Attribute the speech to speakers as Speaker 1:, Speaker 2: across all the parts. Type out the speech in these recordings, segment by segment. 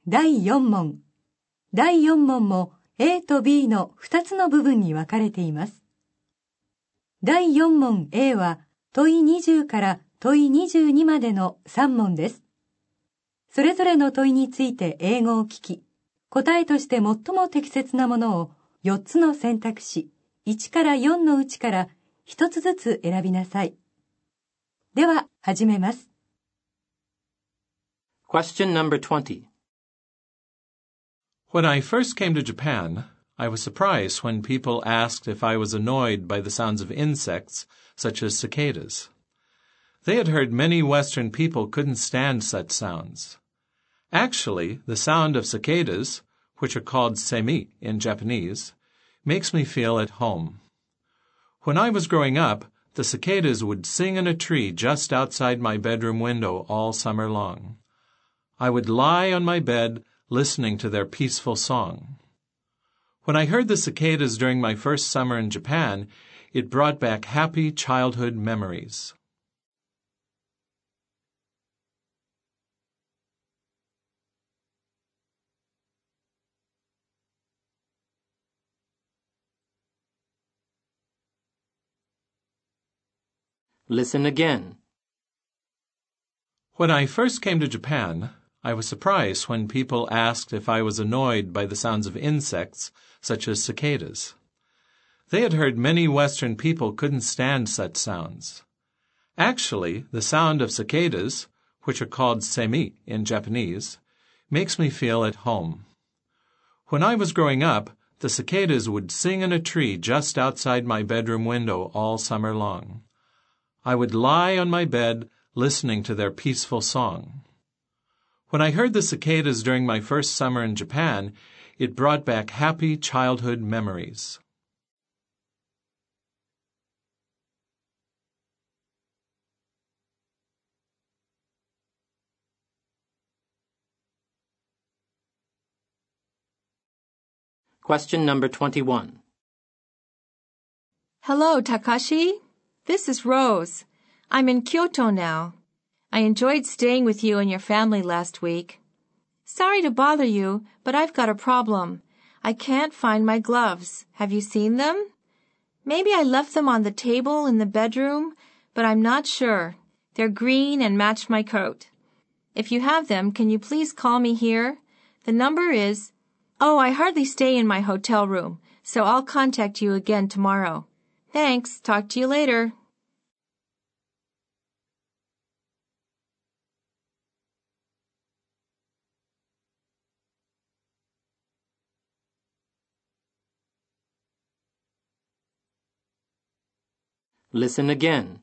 Speaker 1: 第4問。第4問も A と B の2つの部分に分かれています。第4問 A は問い20から問い22までの3問です。それぞれの問いについて英語を聞き、答えとして最も適切なものを4つの選択肢1から4のうちから1つずつ選びなさい。では始めます。
Speaker 2: Question number 20.
Speaker 3: When I first came to Japan, I was surprised when people asked if I was annoyed by the sounds of insects, such as cicadas. They had heard many Western people couldn't stand such sounds. Actually, the sound of cicadas, which are called semi in Japanese, makes me feel at home. When I was growing up, the cicadas would sing in a tree just outside my bedroom window all summer long. I would lie on my bed listening to their peaceful song. When I heard the cicadas during my first summer in Japan, it brought back happy childhood memories.
Speaker 2: Listen again.
Speaker 3: When I first came to Japan, I was surprised when people asked if I was annoyed by the sounds of insects, such as cicadas. They had heard many Western people couldn't stand such sounds. Actually, the sound of cicadas, which are called semi in Japanese, makes me feel at home. When I was growing up, the cicadas would sing in a tree just outside my bedroom window all summer long. I would lie on my bed listening to their peaceful song. When I heard the cicadas during my first summer in Japan, it brought back happy childhood memories.
Speaker 2: Question number 21.
Speaker 4: Hello, Takashi. This is Rose. I'm in Kyoto now. I enjoyed staying with you and your family last week. Sorry to bother you, but I've got a problem. I can't find my gloves. Have you seen them? Maybe I left them on the table in the bedroom, but I'm not sure. They're green and match my coat. If you have them, can you please call me here? The number is... Oh, I hardly stay in my hotel room, so I'll contact you again tomorrow. Thanks. Talk to you later.
Speaker 2: Listen again.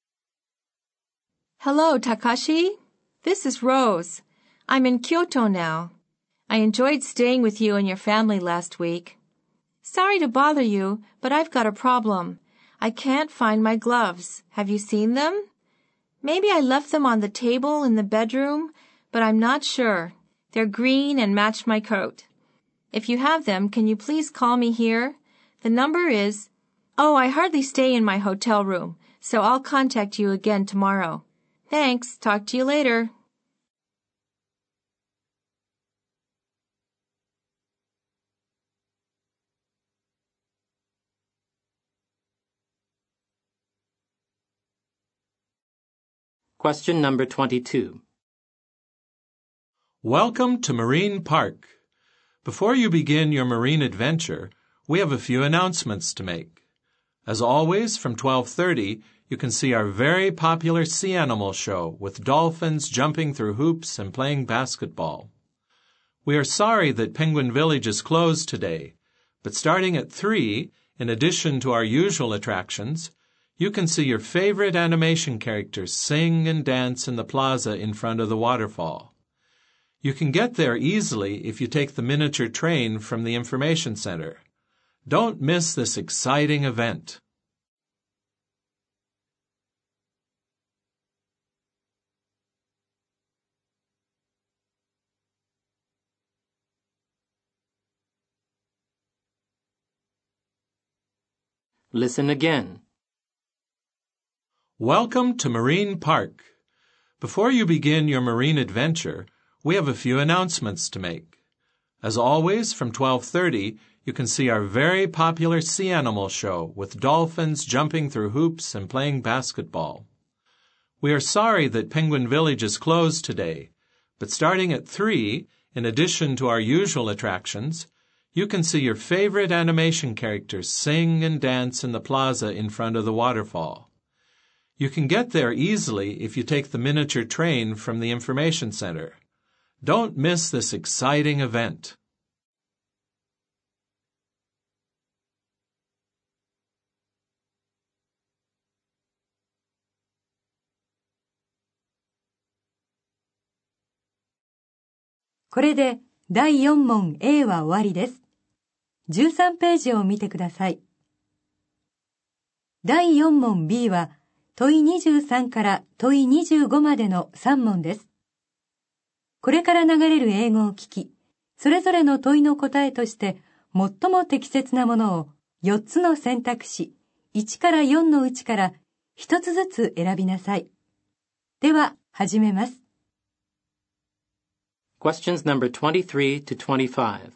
Speaker 4: Hello, Takashi. This is Rose. I'm in Kyoto now. I enjoyed staying with you and your family last week. Sorry to bother you, but I've got a problem. I can't find my gloves. Have you seen them? Maybe I left them on the table in the bedroom, but I'm not sure. They're green and match my coat. If you have them, can you please call me here? The number is... Oh, I hardly stay in my hotel room, so I'll contact you again tomorrow. Thanks. Talk to you later.
Speaker 2: Question number 22.
Speaker 3: Welcome to Marine Park. Before you begin your marine adventure, we have a few announcements to make. As always, from 12:30, you can see our very popular sea animal show with dolphins jumping through hoops and playing basketball. We are sorry that Penguin Village is closed today, but starting at 3, in addition to our usual attractions, you can see your favorite animation characters sing and dance in the plaza in front of the waterfall. You can get there easily if you take the miniature train from the information center. Don't miss this exciting event.
Speaker 2: Listen again.
Speaker 3: Welcome to Marine Park. Before you begin your marine adventure, we have a few announcements to make. As always, from 12:30, you can see our very popular Sea Animal Show with dolphins jumping through hoops and playing basketball. We are sorry that Penguin Village is closed today, but starting at 3, in addition to our usual attractions, you can see your favorite animation characters sing and dance in the plaza in front of the waterfall. You can get there easily if you take the miniature train from the information center. Don't miss this exciting event.
Speaker 1: これで第4問 A は終わりです。13ページを見てください。第4問 B は問い23から問い25までの3問です。これから流れる英語を聞き、それぞれの問いの答えとして最も適切なものを4つの選択肢、1から4のうちから1つずつ選びなさい。では、始めます。
Speaker 2: Questions number 23 to 25.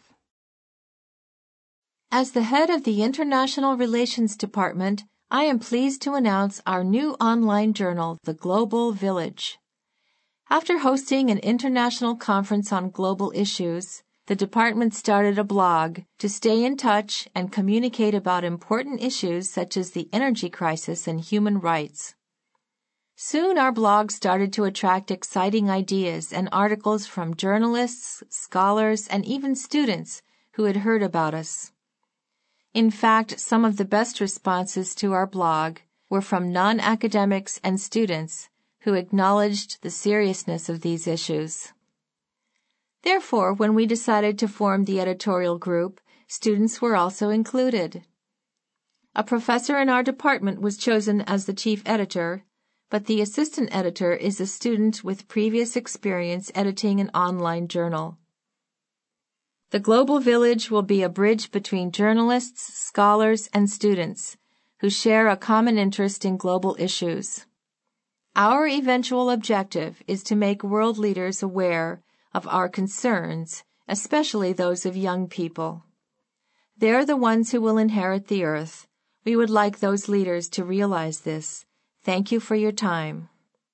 Speaker 4: As the head of the International Relations Department, I am pleased to announce our new online journal, The Global Village. After hosting an international conference on global issues, the department started a blog to stay in touch and communicate about important issues such as the energy crisis and human rights. Soon our blog started to attract exciting ideas and articles from journalists, scholars, and even students who had heard about us. In fact, some of the best responses to our blog were from non-academics and students who acknowledged the seriousness of these issues. Therefore, when we decided to form the editorial group, students were also included. A professor in our department was chosen as the chief editor, but the assistant editor is a student with previous experience editing an online journal. The Global Village will be a bridge between journalists, scholars, and students who share a common interest in global issues. Our eventual objective is to make world leaders aware of our concerns, especially those of young people. They're the ones who will inherit the earth. We would like those leaders to realize this. Thank you for your time.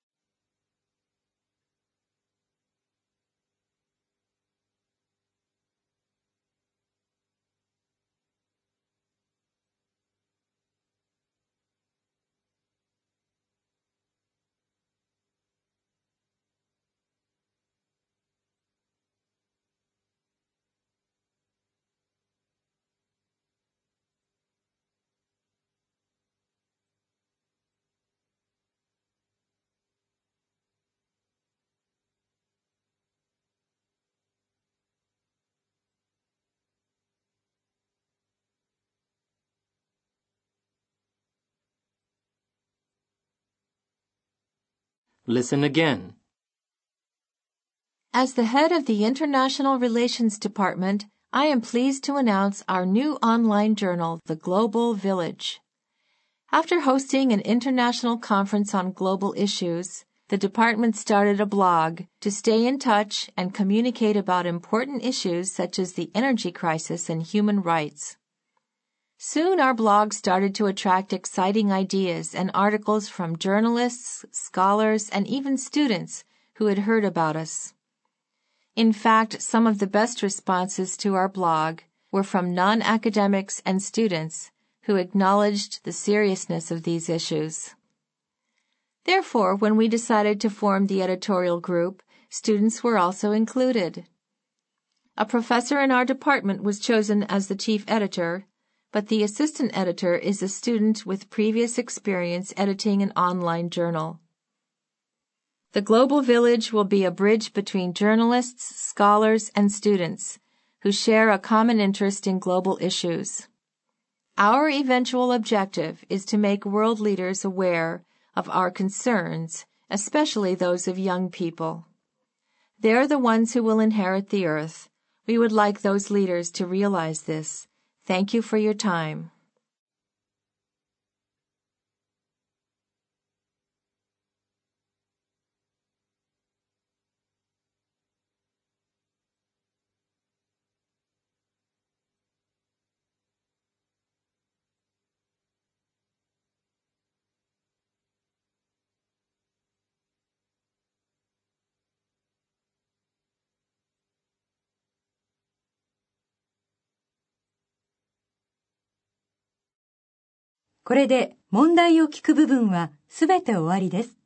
Speaker 2: Listen again.
Speaker 4: As the head of the International Relations Department, I am pleased to announce our new online journal, The Global Village. After hosting an international conference on global issues, the department started a blog to stay in touch and communicate about important issues such as the energy crisis and human rights. Soon our blog started to attract exciting ideas and articles from journalists, scholars, and even students who had heard about us. In fact, some of the best responses to our blog were from non-academics and students who acknowledged the seriousness of these issues. Therefore, when we decided to form the editorial group, students were also included. A professor in our department was chosen as the chief editor, but the assistant editor is a student with previous experience editing an online journal. The Global Village will be a bridge between journalists, scholars, and students who share a common interest in global issues. Our eventual objective is to make world leaders aware of our concerns, especially those of young people. They're the ones who will inherit the earth. We would like those leaders to realize this. Thank you for your time.
Speaker 1: これで問題を聞く部分はすべて終わりです。